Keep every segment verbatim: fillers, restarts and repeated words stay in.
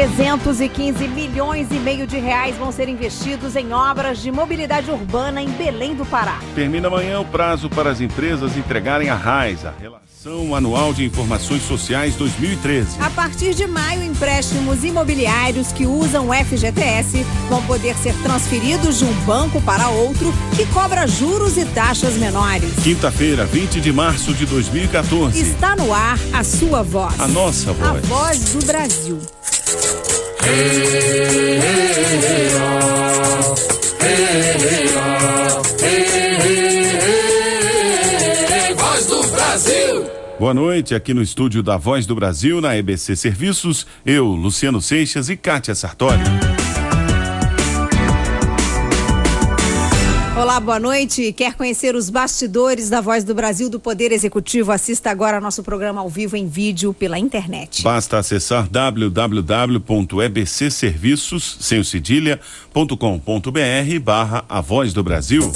trezentos e quinze milhões e meio de reais vão ser investidos em obras de mobilidade urbana em Belém do Pará. Termina amanhã o prazo para as empresas entregarem a RAIS, a Relação Anual de Informações Sociais dois mil e treze. A partir de maio, empréstimos imobiliários que usam o F G T S vão poder ser transferidos de um banco para outro que cobra juros e taxas menores. Quinta-feira, vinte de março de dois mil e quatorze. Está no ar a sua voz. A nossa voz. A voz do Brasil. Voz do Brasil. Boa noite, aqui no estúdio da Voz do Brasil, na E B C Serviços, eu, Luciano Seixas e Kátia Sartori. Olá, boa noite. Quer conhecer os bastidores da Voz do Brasil do Poder Executivo? Assista agora nosso programa ao vivo em vídeo pela internet. Basta acessar w w w ponto e b c serviços, sem o cedilha, ponto com ponto b r barra a Voz do Brasil.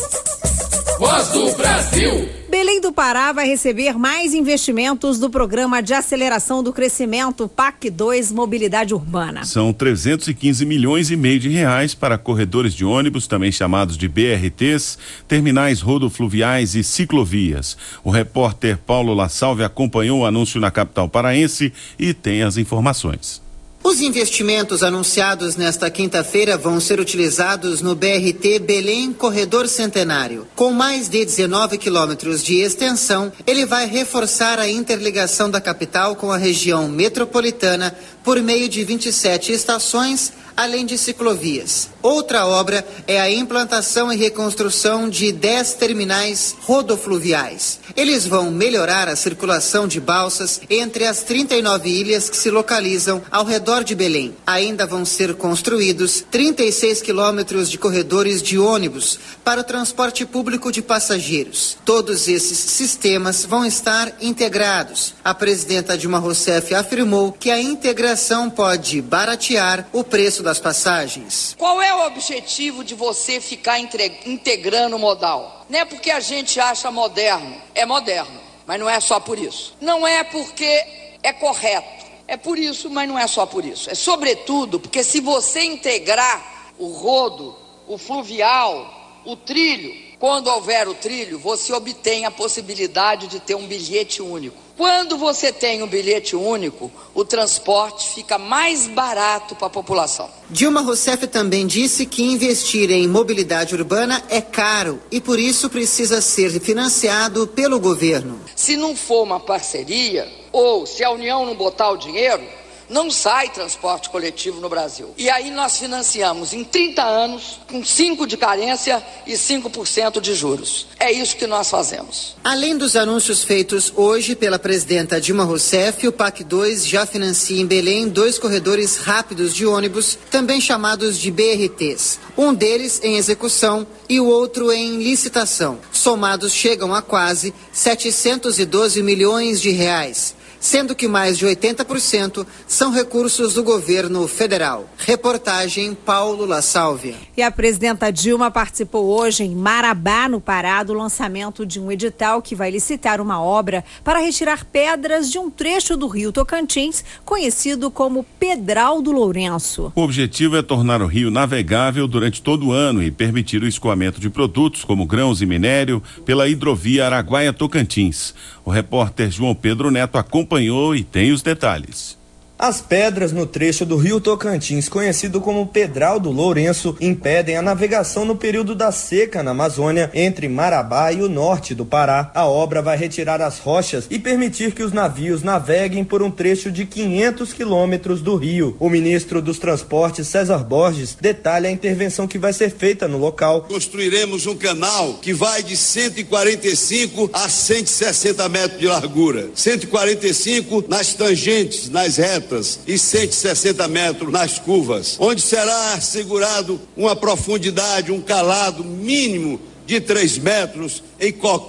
Voz do Brasil. Belém do Pará vai receber mais investimentos do Programa de Aceleração do Crescimento P A C dois Mobilidade Urbana. São trezentos e quinze milhões e meio de reais para corredores de ônibus, também chamados de B R Ts, terminais rodofluviais e ciclovias. O repórter Paulo La Salve acompanhou o anúncio na capital paraense e tem as informações. Os investimentos anunciados nesta quinta-feira vão ser utilizados no B R T Belém Corredor Centenário. Com mais de dezenove quilômetros de extensão, ele vai reforçar a interligação da capital com a região metropolitana por meio de vinte e sete estações, além de ciclovias. Outra obra é a implantação e reconstrução de dez terminais rodofluviais. Eles vão melhorar a circulação de balsas entre as trinta e nove ilhas que se localizam ao redor de Belém. Ainda vão ser construídos trinta e seis quilômetros de corredores de ônibus para o transporte público de passageiros. Todos esses sistemas vão estar integrados. A presidenta Dilma Rousseff afirmou que a integração pode baratear o preço das passagens. Qual é o objetivo de você ficar entre... integrando o modal? Não é porque a gente acha moderno, é moderno, mas não é só por isso. Não é porque é correto, é por isso, mas não é só por isso. É sobretudo porque se você integrar o rodo, o fluvial, o trilho, quando houver o trilho, você obtém a possibilidade de ter um bilhete único. Quando você tem um bilhete único, o transporte fica mais barato para a população. Dilma Rousseff também disse que investir em mobilidade urbana é caro e por isso precisa ser financiado pelo governo. Se não for uma parceria, ou se a União não botar o dinheiro, não sai transporte coletivo no Brasil. E aí nós financiamos em trinta anos, com cinco de carência e cinco por cento de juros. É isso que nós fazemos. Além dos anúncios feitos hoje pela presidenta Dilma Rousseff, o P A C dois já financia em Belém dois corredores rápidos de ônibus, também chamados de B R Ts. Um deles em execução e o outro em licitação. Somados chegam a quase setecentos e doze milhões de reais. Sendo que mais de oitenta por cento são recursos do governo federal. Reportagem Paulo La Salve. E a presidenta Dilma participou hoje em Marabá, no Pará, do lançamento de um edital que vai licitar uma obra para retirar pedras de um trecho do rio Tocantins, conhecido como Pedral do Lourenço. O objetivo é tornar o rio navegável durante todo o ano e permitir o escoamento de produtos como grãos e minério pela hidrovia Araguaia-Tocantins. O repórter João Pedro Neto acompanhou e tem os detalhes. As pedras no trecho do rio Tocantins, conhecido como Pedral do Lourenço, impedem a navegação no período da seca na Amazônia, entre Marabá e o norte do Pará. A obra vai retirar as rochas e permitir que os navios naveguem por um trecho de quinhentos quilômetros do rio. O ministro dos Transportes, César Borges, detalha a intervenção que vai ser feita no local. Construiremos um canal que vai de cento e quarenta e cinco a cento e sessenta metros de largura. cento e quarenta e cinco nas tangentes, nas retas, e cento e sessenta metros nas curvas, onde será assegurado uma profundidade, um calado mínimo de três metros em qualquer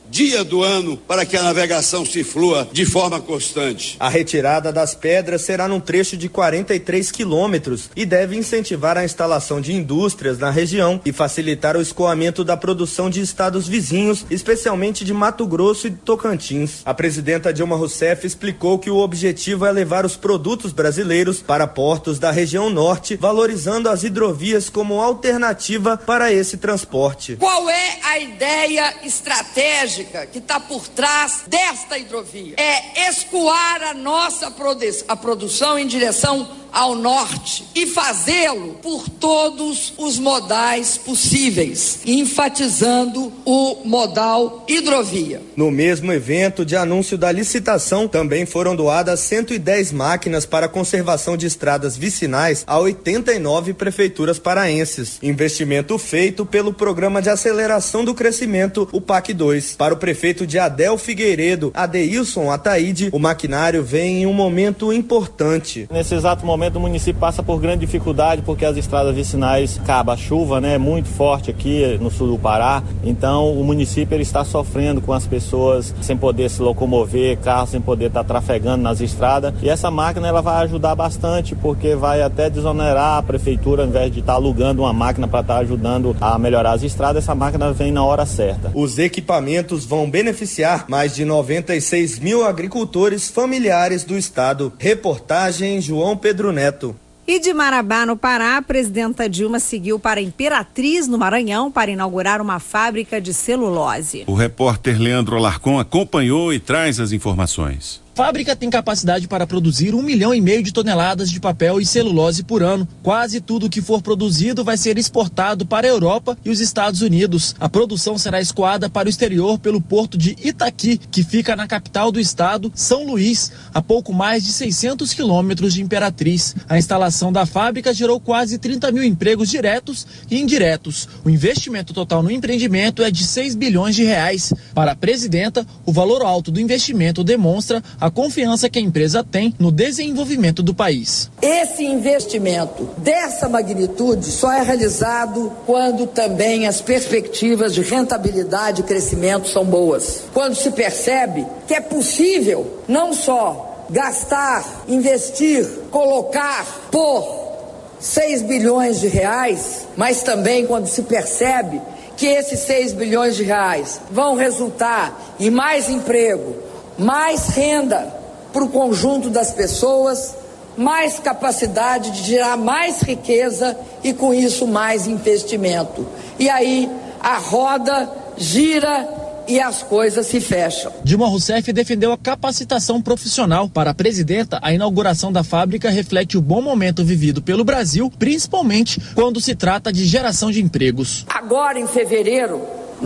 dia do ano para que a navegação se flua de forma constante. A retirada das pedras será num trecho de quarenta e três quilômetros e deve incentivar a instalação de indústrias na região e facilitar o escoamento da produção de estados vizinhos, especialmente de Mato Grosso e Tocantins. A presidenta Dilma Rousseff explicou que o objetivo é levar os produtos brasileiros para portos da região norte, valorizando as hidrovias como alternativa para esse transporte. Qual é a ideia estratégica que está por trás desta hidrovia? É escoar a nossa produ- a produção em direção ao norte e fazê-lo por todos os modais possíveis, enfatizando o modal hidrovia. No mesmo evento de anúncio da licitação, também foram doadas cento e dez máquinas para conservação de estradas vicinais a oitenta e nove prefeituras paraenses. Investimento feito pelo Programa de Aceleração do Crescimento, o P A C dois. Para o prefeito de Adel Figueiredo, Adeilson Ataíde, o maquinário vem em um momento importante. Nesse exato momento, o município passa por grande dificuldade porque as estradas vicinais acaba a chuva, né, muito forte aqui no sul do Pará. Então o município ele está sofrendo com as pessoas sem poder se locomover, carros sem poder estar trafegando nas estradas. E essa máquina ela vai ajudar bastante porque vai até desonerar a prefeitura, ao invés de estar alugando uma máquina para estar ajudando a melhorar as estradas, essa máquina vem na hora certa. Os equipamentos vão beneficiar mais de noventa e seis mil agricultores familiares do estado. Reportagem João Pedro Neto. E de Marabá, no Pará, a presidenta Dilma seguiu para Imperatriz, no Maranhão, para inaugurar uma fábrica de celulose. O repórter Leandro Alarcon acompanhou e traz as informações. A fábrica tem capacidade para produzir um milhão e meio de toneladas de papel e celulose por ano. Quase tudo que for produzido vai ser exportado para a Europa e os Estados Unidos. A produção será escoada para o exterior pelo porto de Itaqui, que fica na capital do estado, São Luís, a pouco mais de seiscentos quilômetros de Imperatriz. A instalação da fábrica gerou quase trinta mil empregos diretos e indiretos. O investimento total no empreendimento é de seis bilhões de reais. Para a presidenta, o valor alto do investimento demonstra a confiança que a empresa tem no desenvolvimento do país. Esse investimento dessa magnitude só é realizado quando também as perspectivas de rentabilidade e crescimento são boas. Quando se percebe que é possível não só gastar, investir, colocar, pôr seis bilhões de reais, mas também quando se percebe que esses seis bilhões de reais vão resultar em mais emprego, mais renda para o conjunto das pessoas, mais capacidade de gerar mais riqueza e com isso mais investimento. E aí a roda gira e as coisas se fecham. Dilma Rousseff defendeu a capacitação profissional. Para a presidenta, a inauguração da fábrica reflete o bom momento vivido pelo Brasil, principalmente quando se trata de geração de empregos. Agora em fevereiro,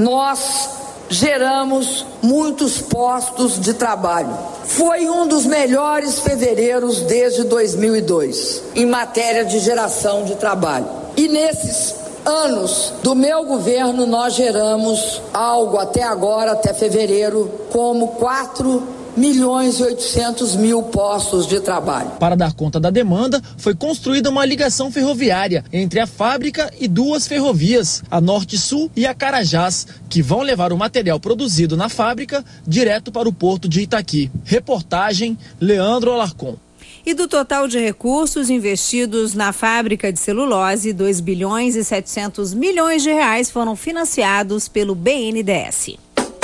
nós geramos muitos postos de trabalho. Foi um dos melhores fevereiros desde dois mil e dois em matéria de geração de trabalho. E nesses anos do meu governo nós geramos algo até agora, até fevereiro, como quatro milhões e oitocentos mil postos de trabalho. Para dar conta da demanda, foi construída uma ligação ferroviária entre a fábrica e duas ferrovias, a Norte-Sul e a Carajás, que vão levar o material produzido na fábrica direto para o porto de Itaqui. Reportagem Leandro Alarcon. E do total de recursos investidos na fábrica de celulose, dois bilhões e setecentos milhões de reais foram financiados pelo B N D E S.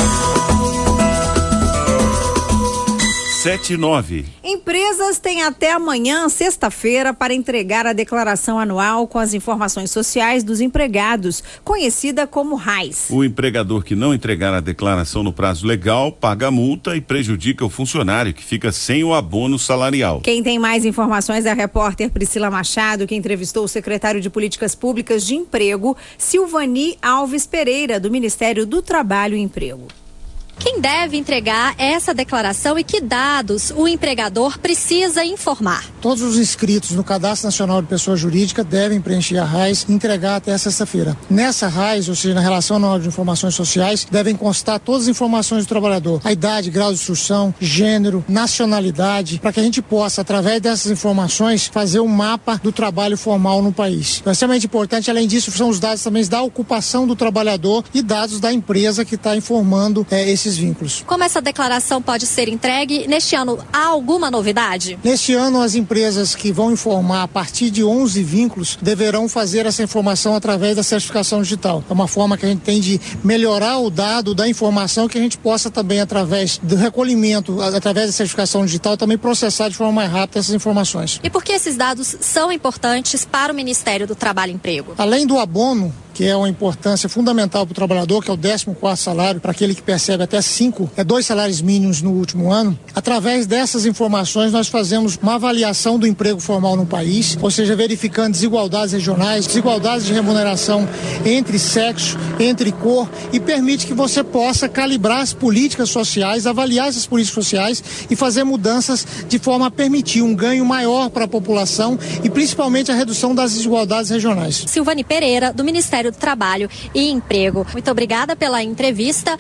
sete e nove. Empresas têm até amanhã, sexta-feira, para entregar a declaração anual com as informações sociais dos empregados, conhecida como R A S. O empregador que não entregar a declaração no prazo legal paga a multa e prejudica o funcionário, que fica sem o abono salarial. Quem tem mais informações é a repórter Priscila Machado, que entrevistou o secretário de Políticas Públicas de Emprego, Silvani Alves Pereira, do Ministério do Trabalho e Emprego. Quem deve entregar essa declaração e que dados o empregador precisa informar? Todos os inscritos no Cadastro Nacional de Pessoa Jurídica devem preencher a R A S e entregar até sexta-feira. Nessa R A S, ou seja, na Relação Anual de Informações Sociais, devem constar todas as informações do trabalhador, a idade, grau de instrução, gênero, nacionalidade, para que a gente possa, através dessas informações, fazer um mapa do trabalho formal no país. Então, é extremamente importante. Além disso, são os dados também da ocupação do trabalhador e dados da empresa que está informando é, esses esses vínculos. Como essa declaração pode ser entregue? Neste ano, há alguma novidade? Neste ano, as empresas que vão informar a partir de onze vínculos deverão fazer essa informação através da certificação digital. É uma forma que a gente tem de melhorar o dado da informação, que a gente possa também, através do recolhimento, através da certificação digital, também processar de forma mais rápida essas informações. E por que esses dados são importantes para o Ministério do Trabalho e Emprego? Além do abono, que é uma importância fundamental para o trabalhador, que é o décimo quarto salário, para aquele que percebe até cinco, é dois salários mínimos no último ano. Através dessas informações, nós fazemos uma avaliação do emprego formal no país, ou seja, verificando desigualdades regionais, desigualdades de remuneração entre sexo, entre cor, e permite que você possa calibrar as políticas sociais, avaliar essas políticas sociais e fazer mudanças de forma a permitir um ganho maior para a população e principalmente a redução das desigualdades regionais. Silvane Pereira, do Ministério do Trabalho e Emprego. Muito obrigada pela entrevista.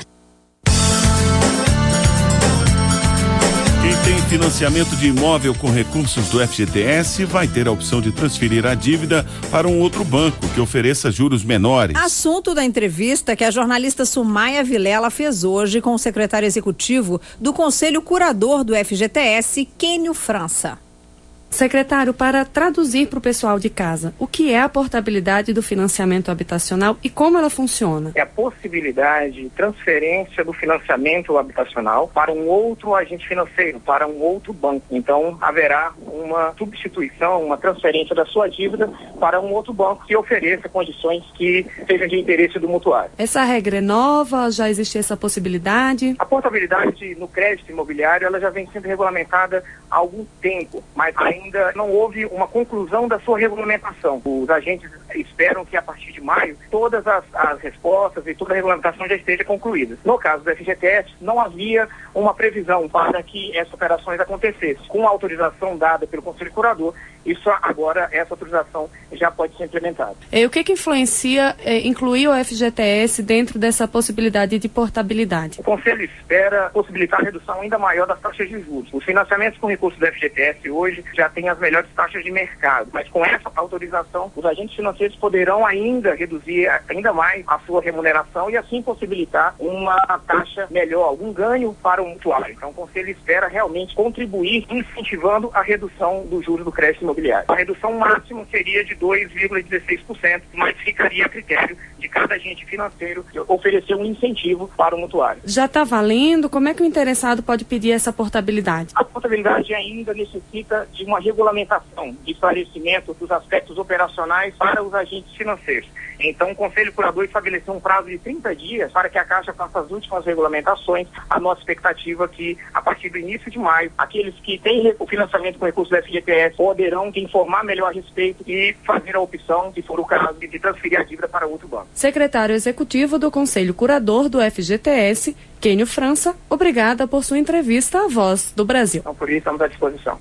Quem tem financiamento de imóvel com recursos do F G T S vai ter a opção de transferir a dívida para um outro banco que ofereça juros menores. Assunto da entrevista que a jornalista Sumaia Vilela fez hoje com o secretário executivo do Conselho Curador do F G T S, Quênio França. Secretário, para traduzir para o pessoal de casa, o que é a portabilidade do financiamento habitacional e como ela funciona? É a possibilidade de transferência do financiamento habitacional para um outro agente financeiro, para um outro banco. Então, haverá uma substituição, uma transferência da sua dívida para um outro banco que ofereça condições que sejam de interesse do mutuário. Essa regra é nova? Já existe essa possibilidade? A portabilidade no crédito imobiliário, ela já vem sendo regulamentada há algum tempo, mas ainda ainda não houve uma conclusão da sua regulamentação. Os agentes esperam que a partir de maio todas as, as respostas e toda a regulamentação já esteja concluída. No caso do F G T S, não havia uma previsão para que essas operações acontecessem. Com a autorização dada pelo Conselho Curador, isso agora, essa autorização já pode ser implementada. E o que que influencia é, incluir o F G T S dentro dessa possibilidade de portabilidade? O Conselho espera possibilitar a redução ainda maior das taxas de juros. Os financiamentos com recursos do F G T S hoje já têm as melhores taxas de mercado, mas com essa autorização, os agentes financeiros poderão ainda reduzir ainda mais a sua remuneração e assim possibilitar uma taxa melhor, algum ganho para o mutuário. Então o Conselho espera realmente contribuir incentivando a redução dos juros do crédito imobiliário. A redução máxima seria de dois vírgula dezesseis por cento, mas ficaria a critério de cada agente financeiro oferecer um incentivo para o mutuário. Já está valendo? Como é que o interessado pode pedir essa portabilidade? A portabilidade ainda necessita de uma regulamentação, de esclarecimento dos aspectos operacionais para os agentes financeiros. Então, o Conselho Curador estabeleceu um prazo de trinta dias para que a Caixa faça as últimas regulamentações. A nossa expectativa é que, a partir do início de maio, aqueles que têm o financiamento com recursos do F G T S poderão informar melhor a respeito e fazer a opção, se for o caso, de transferir a dívida para outro banco. Secretário Executivo do Conselho Curador do F G T S, Quênio França, obrigada por sua entrevista à Voz do Brasil. Então, por isso, estamos à disposição.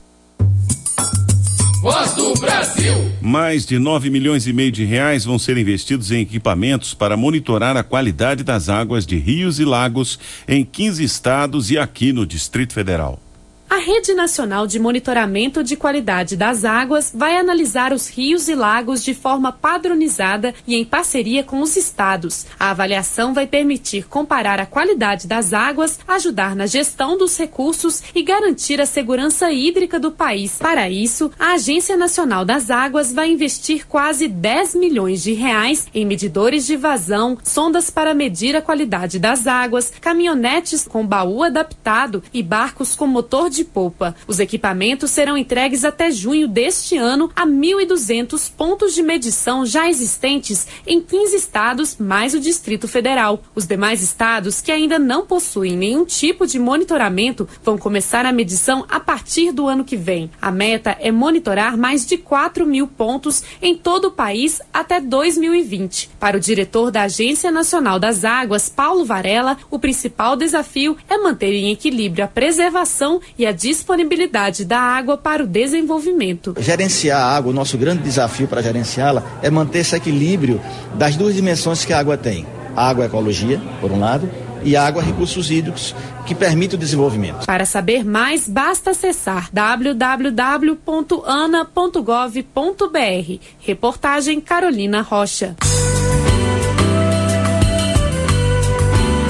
Voz do Brasil. Mais de nove milhões e meio de reais vão ser investidos em equipamentos para monitorar a qualidade das águas de rios e lagos em quinze estados e aqui no Distrito Federal. A Rede Nacional de Monitoramento de Qualidade das Águas vai analisar os rios e lagos de forma padronizada e em parceria com os estados. A avaliação vai permitir comparar a qualidade das águas, ajudar na gestão dos recursos e garantir a segurança hídrica do país. Para isso, a Agência Nacional das Águas vai investir quase dez milhões de reais em medidores de vazão, sondas para medir a qualidade das águas, caminhonetes com baú adaptado e barcos com motor de de polpa. Os equipamentos serão entregues até junho deste ano a mil e duzentos pontos de medição já existentes em quinze estados, mais o Distrito Federal. Os demais estados, que ainda não possuem nenhum tipo de monitoramento, vão começar a medição a partir do ano que vem. A meta é monitorar mais de quatro mil pontos em todo o país até dois mil e vinte. Para o diretor da Agência Nacional das Águas, Paulo Varela, o principal desafio é manter em equilíbrio a preservação e a disponibilidade da água para o desenvolvimento. Gerenciar a água, o nosso grande desafio para gerenciá-la é manter esse equilíbrio das duas dimensões que a água tem. A água é ecologia, por um lado, e a água recursos hídricos, que permite o desenvolvimento. Para saber mais, basta acessar w w w ponto ana ponto gov ponto b r. Reportagem Carolina Rocha.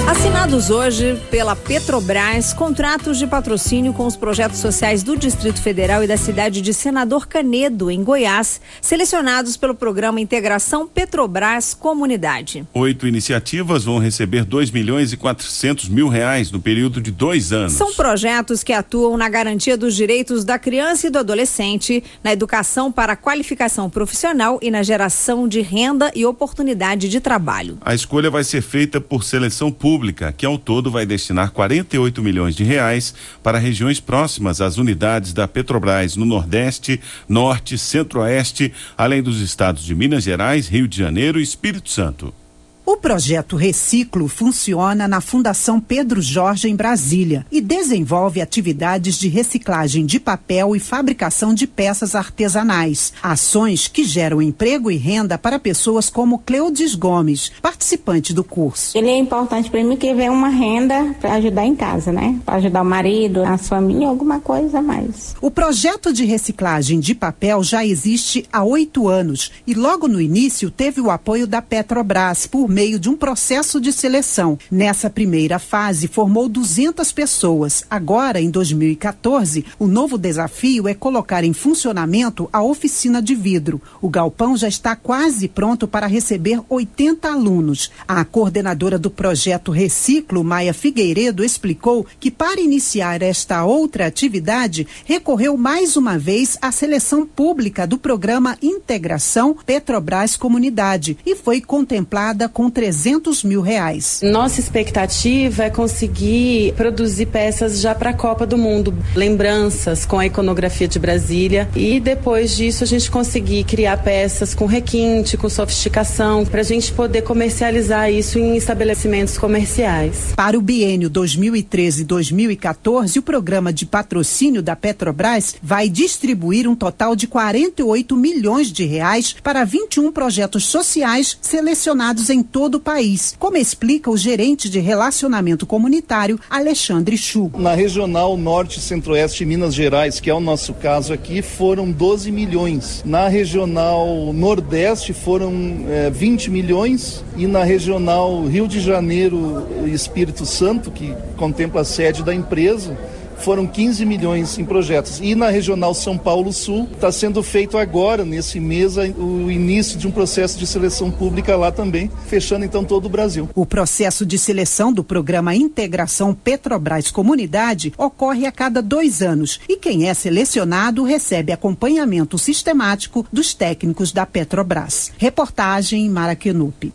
Assinados hoje pela Petrobras, contratos de patrocínio com os projetos sociais do Distrito Federal e da cidade de Senador Canedo, em Goiás, selecionados pelo programa Integração Petrobras Comunidade. Oito iniciativas vão receber dois milhões e quatrocentos mil reais no período de dois anos. São projetos que atuam na garantia dos direitos da criança e do adolescente, na educação para a qualificação profissional e na geração de renda e oportunidade de trabalho. A escolha vai ser feita por seleção pública, que ao todo vai destinar quarenta e oito milhões de reais para regiões próximas às unidades da Petrobras no Nordeste, Norte, Centro-Oeste, além dos estados de Minas Gerais, Rio de Janeiro e Espírito Santo. O projeto Reciclo funciona na Fundação Pedro Jorge, em Brasília, e desenvolve atividades de reciclagem de papel e fabricação de peças artesanais. Ações que geram emprego e renda para pessoas como Cleudis Gomes, participante do curso. Ele é importante para mim que vem uma renda para ajudar em casa, né? Para ajudar o marido, a família, alguma coisa a mais. O projeto de reciclagem de papel já existe há oito anos e logo no início teve o apoio da Petrobras por meio meio de um processo de seleção. Nessa primeira fase, formou duzentas pessoas. Agora, em dois mil e quatorze, o novo desafio é colocar em funcionamento a oficina de vidro. O galpão já está quase pronto para receber oitenta alunos. A coordenadora do projeto Reciclo, Maia Figueiredo, explicou que para iniciar esta outra atividade, recorreu mais uma vez à seleção pública do programa Integração Petrobras Comunidade e foi contemplada com trezentos mil reais. Nossa expectativa é conseguir produzir peças já para a Copa do Mundo, lembranças com a iconografia de Brasília, e depois disso a gente conseguir criar peças com requinte, com sofisticação, para a gente poder comercializar isso em estabelecimentos comerciais. Para o biênio dois mil e treze a dois mil e quatorze, o programa de patrocínio da Petrobras vai distribuir um total de quarenta e oito milhões de reais para vinte e um projetos sociais selecionados em todo o país, como explica o gerente de relacionamento comunitário, Alexandre Chu. Na regional Norte, Centro-Oeste e Minas Gerais, que é o nosso caso aqui, foram doze milhões. Na regional Nordeste foram é, vinte milhões e na regional Rio de Janeiro e Espírito Santo, que contempla a sede da empresa, foram quinze milhões em projetos. E na regional São Paulo Sul, está sendo feito agora, nesse mês, o início de um processo de seleção pública lá também, fechando então todo o Brasil. O processo de seleção do programa Integração Petrobras Comunidade ocorre a cada dois anos e quem é selecionado recebe acompanhamento sistemático dos técnicos da Petrobras. Reportagem Maraquinupe.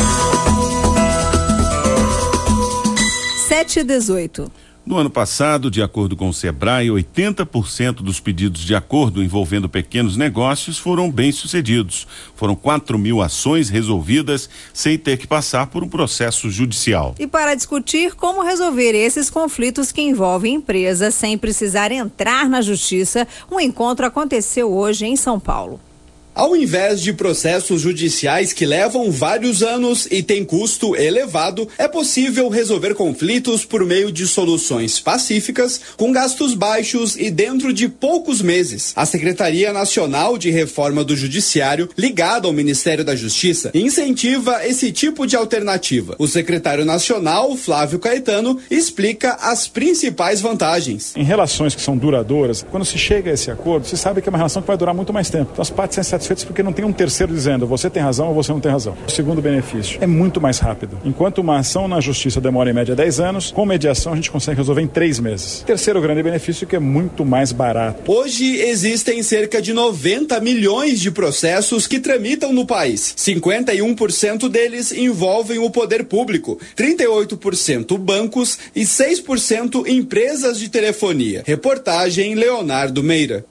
sete e dezoito. No ano passado, de acordo com o Sebrae, oitenta por cento dos pedidos de acordo envolvendo pequenos negócios foram bem-sucedidos. Foram quatro mil ações resolvidas sem ter que passar por um processo judicial. E para discutir como resolver esses conflitos que envolvem empresas sem precisar entrar na justiça, um encontro aconteceu hoje em São Paulo. Ao invés de processos judiciais que levam vários anos e têm custo elevado, é possível resolver conflitos por meio de soluções pacíficas, com gastos baixos e dentro de poucos meses. A Secretaria Nacional de Reforma do Judiciário, ligada ao Ministério da Justiça, incentiva esse tipo de alternativa. O secretário nacional, Flávio Caetano, explica as principais vantagens. Em relações que são duradouras, quando se chega a esse acordo, se sabe que é uma relação que vai durar muito mais tempo. Então as partes são satisfeitas porque não tem um terceiro dizendo você tem razão ou você não tem razão. O segundo benefício é muito mais rápido. Enquanto uma ação na justiça demora em média dez anos, com mediação a gente consegue resolver em três meses. Terceiro grande benefício que é muito mais barato. Hoje existem cerca de noventa milhões de processos que tramitam no país. cinquenta e um por cento deles envolvem o poder público, trinta e oito por cento bancos e seis por cento empresas de telefonia. Reportagem Leonardo Meira.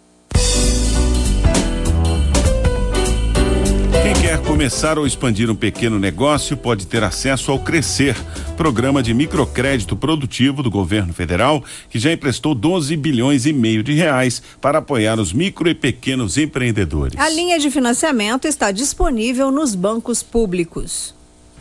Quem quer começar ou expandir um pequeno negócio pode ter acesso ao Crescer, programa de microcrédito produtivo do governo federal, que já emprestou doze bilhões e meio de reais para apoiar os micro e pequenos empreendedores. A linha de financiamento está disponível nos bancos públicos.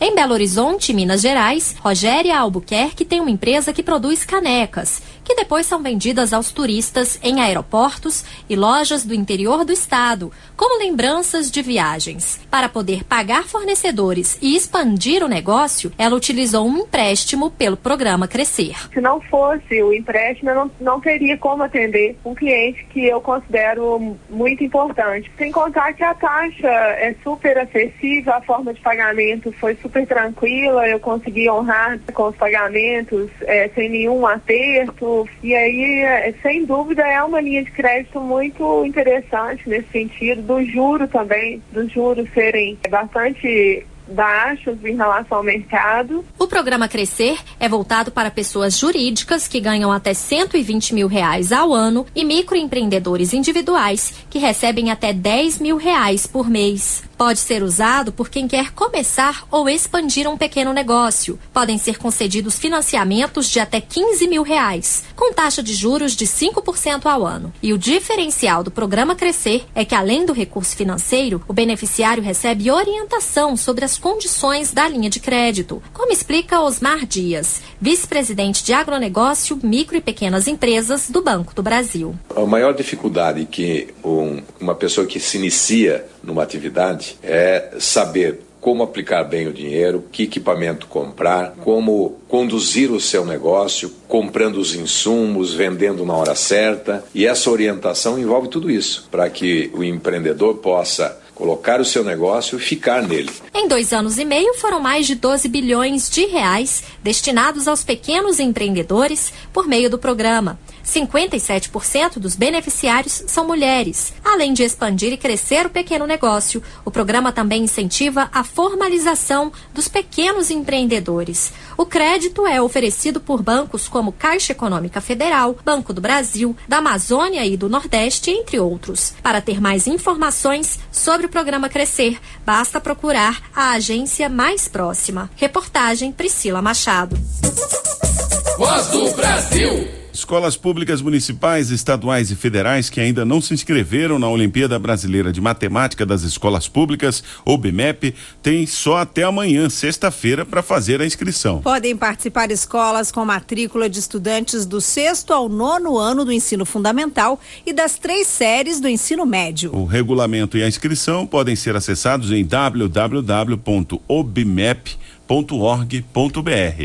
Em Belo Horizonte, Minas Gerais, Rogéria Albuquerque tem uma empresa que produz canecas, que depois são vendidas aos turistas em aeroportos e lojas do interior do estado, como lembranças de viagens. Para poder pagar fornecedores e expandir o negócio, ela utilizou um empréstimo pelo programa Crescer. Se não fosse o empréstimo, eu não, não teria como atender um cliente que eu considero muito importante. Sem contar que a taxa é super acessível, a forma de pagamento foi super tranquila, eu consegui honrar com os pagamentos é, sem nenhum aperto. E aí, é, sem dúvida, é uma linha de crédito muito interessante nesse sentido, do juro também, dos juros serem bastante baixos em relação ao mercado. O programa Crescer é voltado para pessoas jurídicas que ganham até cento e vinte mil reais ao ano e microempreendedores individuais que recebem até dez mil reais por mês. Pode ser usado por quem quer começar ou expandir um pequeno negócio. Podem ser concedidos financiamentos de até quinze mil reais, com taxa de juros de cinco por cento ao ano. E o diferencial do programa Crescer é que, além do recurso financeiro, o beneficiário recebe orientação sobre as condições da linha de crédito, como explica Osmar Dias, vice-presidente de agronegócio, micro e pequenas empresas do Banco do Brasil. A maior dificuldade que um, uma pessoa que se inicia numa atividade é saber como aplicar bem o dinheiro, que equipamento comprar, como conduzir o seu negócio, comprando os insumos, vendendo na hora certa. E essa orientação envolve tudo isso, para que o empreendedor possa colocar o seu negócio e ficar nele. Em dois anos e meio, foram mais de doze bilhões de reais destinados aos pequenos empreendedores por meio do programa. cinquenta e sete por cento dos beneficiários são mulheres. Além de expandir e crescer o pequeno negócio, o programa também incentiva a formalização dos pequenos empreendedores. O crédito é oferecido por bancos como Caixa Econômica Federal, Banco do Brasil, da Amazônia e do Nordeste, entre outros. Para ter mais informações sobre o programa Crescer, basta procurar a agência mais próxima. Reportagem Priscila Machado. Voz do Brasil. Escolas públicas municipais, estaduais e federais que ainda não se inscreveram na Olimpíada Brasileira de Matemática das Escolas Públicas, ou B M E P, têm só até amanhã, sexta-feira, para fazer a inscrição. Podem participar escolas com matrícula de estudantes do sexto ao nono ano do ensino fundamental e das três séries do ensino médio. O regulamento e a inscrição podem ser acessados em w w w ponto o b m e p ponto org ponto b r.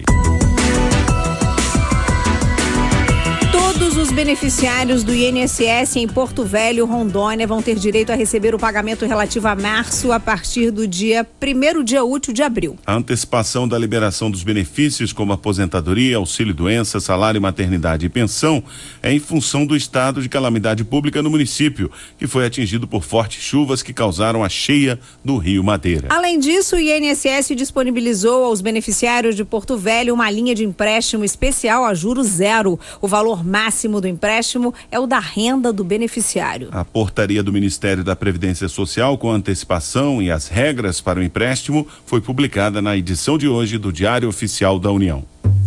Todos os beneficiários do I N S S em Porto Velho, Rondônia, vão ter direito a receber o pagamento relativo a março a partir do dia primeiro dia útil de abril. A antecipação da liberação dos benefícios como aposentadoria, auxílio-doença, salário, maternidade e pensão é em função do estado de calamidade pública no município, que foi atingido por fortes chuvas que causaram a cheia do Rio Madeira. Além disso, o I N S S disponibilizou aos beneficiários de Porto Velho uma linha de empréstimo especial a juros zero. O valor máximo do empréstimo é o da renda do beneficiário. A portaria do Ministério da Previdência Social com antecipação e as regras para o empréstimo foi publicada na edição de hoje do Diário Oficial da União.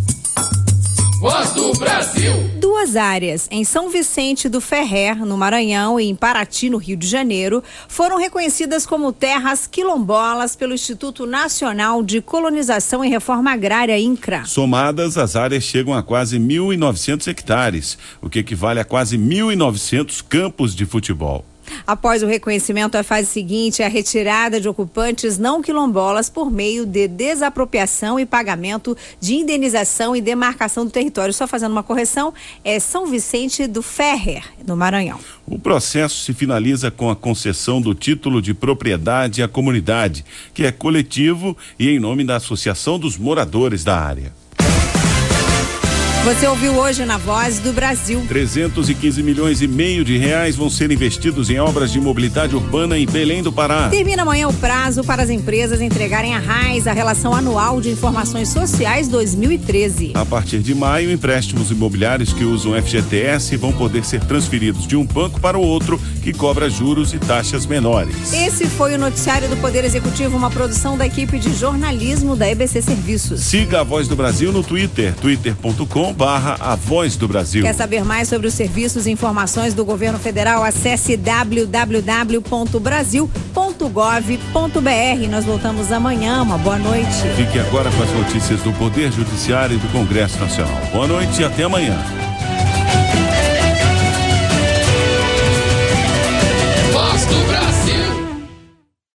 Voz do Brasil. Duas áreas, em São Vicente do Ferrer, no Maranhão, e em Paraty, no Rio de Janeiro, foram reconhecidas como terras quilombolas pelo Instituto Nacional de Colonização e Reforma Agrária, INCRA. Somadas, as áreas chegam a quase mil e novecentos hectares, o que equivale a quase mil e novecentos campos de futebol. Após o reconhecimento, a fase seguinte é a retirada de ocupantes não quilombolas por meio de desapropriação e pagamento de indenização e demarcação do território. Só fazendo uma correção, é São Vicente do Ferrer, no Maranhão. O processo se finaliza com a concessão do título de propriedade à comunidade, que é coletivo e em nome da Associação dos Moradores da área. Você ouviu hoje na Voz do Brasil. trezentos e quinze milhões e meio de reais vão ser investidos em obras de mobilidade urbana em Belém do Pará. Termina amanhã o prazo para as empresas entregarem à RAIS a Relação Anual de Informações Sociais dois mil e treze. A partir de maio, empréstimos imobiliários que usam F G T S vão poder ser transferidos de um banco para o outro, que cobra juros e taxas menores. Esse foi o Noticiário do Poder Executivo, uma produção da equipe de jornalismo da E B C Serviços. Siga a Voz do Brasil no Twitter, twitter ponto com com barra A Voz do Brasil. Quer saber mais sobre os serviços e informações do governo federal? Acesse w w w ponto brasil ponto gov ponto b r. Nós voltamos amanhã. Uma boa noite. Fique agora com as notícias do Poder Judiciário e do Congresso Nacional. Boa noite e até amanhã.